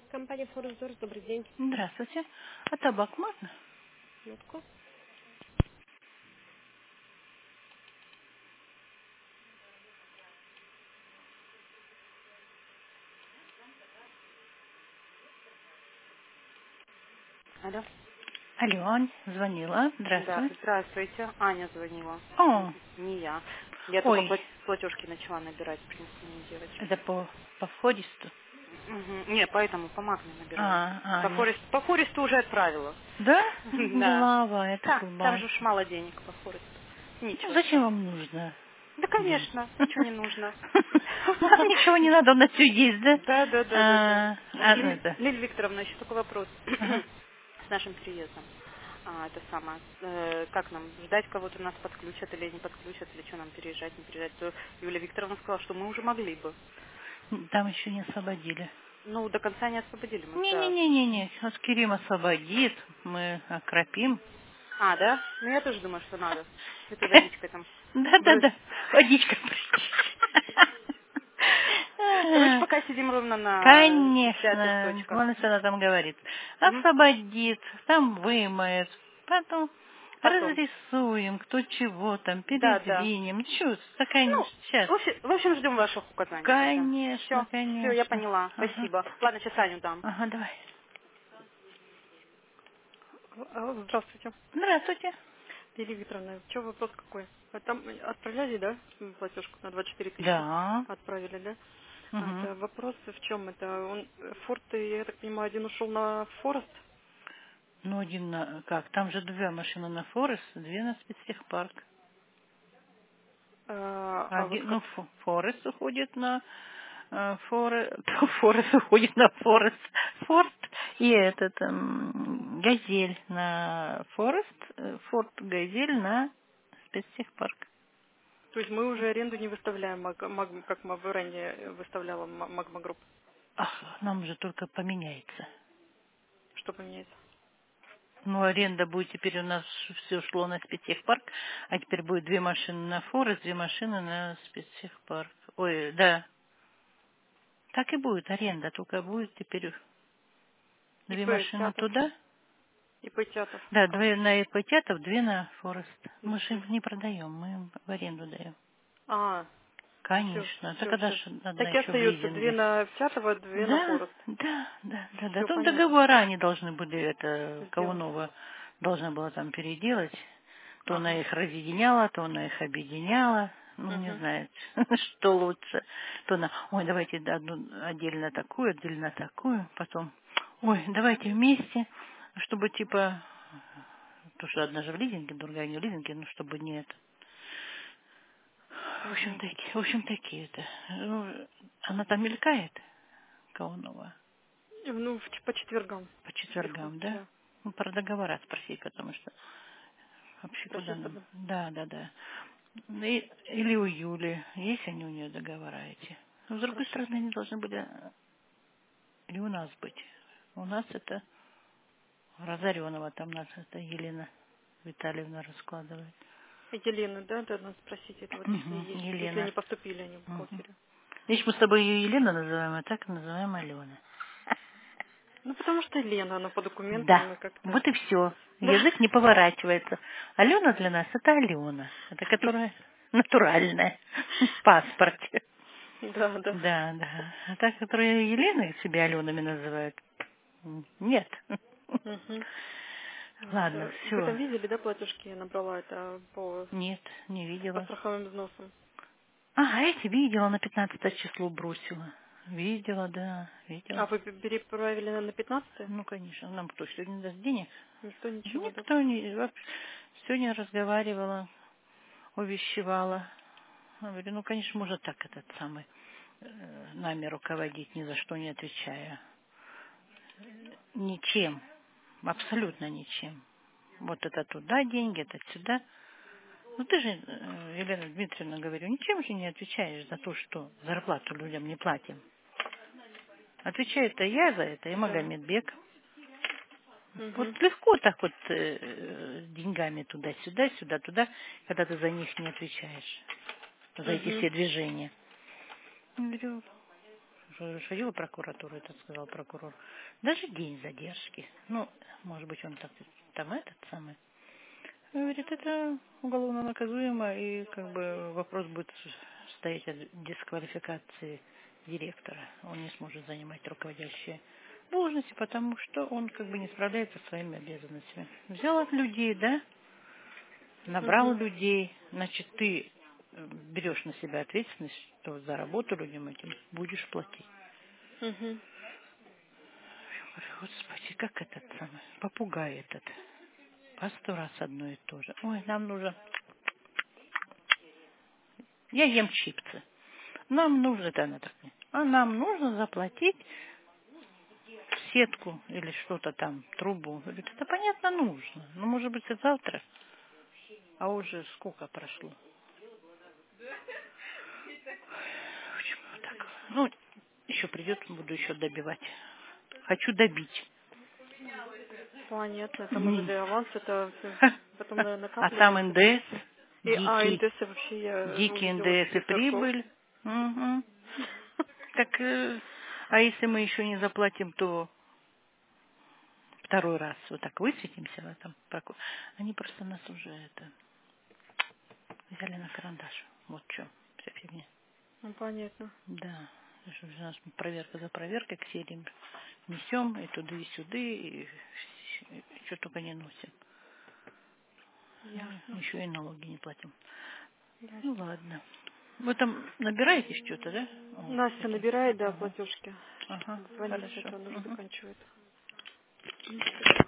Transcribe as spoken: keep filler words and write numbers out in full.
Компания Форекс, добрый день. Здравствуйте. А табак можно? Минутку. Алло. Алло, Ань, звонила. Да, Здравствуй. здравствуйте. Аня звонила. Н- О, Не я. Я только ой, плат- платежки начала набирать, в принципе, не делать. это по, по входисту? Мгм. Не, поэтому по Магне набираю. А, По Аня. Форест, по Форесту уже отправила. Да? Да. Голова, это Да, там кулбас. же ж мало денег по Форесту. Ну, Ничего зачем сейчас. вам нужно Да, деньги? конечно, ничего не нужно. Вам ничего не надо, у нас все есть, да? Да, да, да, да, да. А, а, ну Лиль- это. Лилия Викторовна, еще такой вопрос Ага. с нашим приездом. А, это самое, э, как нам, ждать кого-то нас подключат или не подключат, или что нам переезжать, не переезжать, то Юлия Викторовна сказала, что мы уже могли бы. Там еще не освободили. Ну, до конца не освободили мы, да. Не-не-не-не-не. Вот Керим освободит, мы окропим. А, да? Ну, я тоже думаю, что надо. Святой водичкой там брызг. Да-да-да. Водичка. Короче, пока сидим ровно на пятых Конечно. точках. Вон что она там говорит. Мгм. Освободит, там вымоет, потом Потом. разрисуем, кто чего там, Да, да. передвинем. Чё, такая Ну, сейчас. в общем, в общем, ждем ваших указаний тогда. Конечно, Все, все, я конечно. поняла. Ага. Спасибо. Ладно, сейчас Аню дам. Ага, давай. А, Здравствуйте, Здравствуйте. Лилия Викторовна. Что вопрос какой? А там отправляли, да, м, платежку на двадцать четыре тысячи? Да. Отправили, да? А Угу. это вопрос в чем это? Он э, Форд, я так понимаю, один ушел на Форест? Ну, один на... Как? Там же две машины на Форест, две на спецтехпарк. А, а вот Один, как ну, Фо- Форест уходит на э, Форе, Форест уходит на Форест, Форд и этот м, Газель на Форест, э, Форд Газель на спецтехпарк. то есть мы уже аренду не выставляем, маг- маг- как мы в ранее выставляла Ма- Магма Групп. Ах, нам же только поменяется. Что поменяется? Ну, аренда будет теперь у нас все шло на спецтехпарк, а теперь будет две машины на Форест, две машины на спецтехпарк. Ой, да, так и будет аренда, только будет теперь две ИП машины Тятов. туда. ИП Тятов. Да, Как? две на Ипотятов, две на Форест. Мы же Мгм. их не продаем, мы им в аренду даем. А, все, Конечно. Так все, когда все. ж одна Так и еще в остается две лизинге. на Тятова, две на Да, Форест. да, да, да, да. Все Тут понятно. договора они должны были, это, Сделать. Каунова должна была там переделать. То она Ага. их разъединяла, то она их объединяла. Ну, не Угу. знает, что лучше. То она, ой, давайте одну отдельно такую, отдельно такую. Потом, ой, давайте вместе, чтобы типа, то что одна же в лизинге, другая не в лизинге, ну, чтобы не это. В общем, Угу. такие, в общем, такие-то. Ну, она там мелькает, Каунова, Ну, в ч- по четвергам по четвергам, приходит, да? да. Ну, про договора спросить, потому что вообще куда Спросить нам? потом. Да, да, да. И- или у Юли, есть они у нее договора эти. Но, с другой Хорошо. стороны, они должны были и у нас быть. У нас это Разоренова, там нас это Елена Витальевна раскладывает. Елены, да, да, надо спросить это, вот если Мгм, есть. Если Елена. они поступили, они в Мгм. бухгалтерию. Видишь, мы с тобой ее Елена называем, а так называем Алена. Ну, потому что Лена, она по документам, Да, мы как-то... вот и все. Да, Язык не поворачивается. Алена для нас это Алена. Это которая натуральная в паспорте. да, да. Да, да. А та, которая Елена себя Аленами называют, м, нет. Угу. Вот. Ладно, а Вы все. там видели, да, платежки я набрала это по, Нет, не по видела. страховым взносам? А, эти видела, на пятнадцатое число бросила. Видела, да, А видела. вы переправили на пятнадцатое? Ну, конечно, нам кто сегодня даст денег? Никто ничего, да? Никто не... вообще. Сегодня разговаривала, увещевала. Говорю, ну, конечно, можно так этот самый э, нами руководить, ни за что не отвечая. Ничем. Абсолютно ничем. Вот это туда деньги, это сюда. Ну ты же, э, Елена Дмитриевна, говорю, ничем же не отвечаешь за то, что зарплату людям не платим. Отвечаю-то я за это, и Да. Магомедбек. Вот Угу. легко так вот э, э, деньгами туда-сюда, сюда-туда, когда ты за них не отвечаешь, за эти Угу. все движения. Я говорю, уже ходила в прокуратуру, это сказал прокурор. Даже день задержки. Ну, может быть, он так там этот самый. Говорит, это уголовно наказуемо, и как бы вопрос будет стоять о дисквалификации директора. Он не сможет занимать руководящие должности, потому что он как бы не справляется со своими обязанностями. Взял от людей, да, набрал Угу. людей, значит, ты берешь на себя ответственность, что за работу людям этим будешь платить. Угу. Я говорю, господи, как этот самый, попугай этот, по сто раз одно и то же. Ой, нам нужно, я ем чипсы, нам нужно, это она так, а нам нужно заплатить сетку или что-то там, трубу. Говорит, это понятно нужно, но может быть и завтра, а уже сколько прошло. Почему так? Ну, еще придет, буду еще добивать. Хочу добить. Понятно. Там уже М. для аванса это всё потом на- А там накапливается. НДС, И, а, дикий, НДС вообще я дикий увидела НДС и таких торгов. прибыль. Мгм. Так, э, а если мы еще не заплатим, то второй раз вот так высветимся в этом. проку- Они просто нас уже это взяли на карандаш. Вот в чем вся фигня. Ну, понятно. Да. Это же у нас проверка за проверкой к серии несем и туда, и сюда, и что только не носим. Ясно. Еще и налоги не платим. Ну Ясно. ладно. Вы там набираете что-то, да? О, Настя кстати. набирает, да, Ага. платежки. Ага, Звонить, хорошо. это она уже Мгм. заканчивает.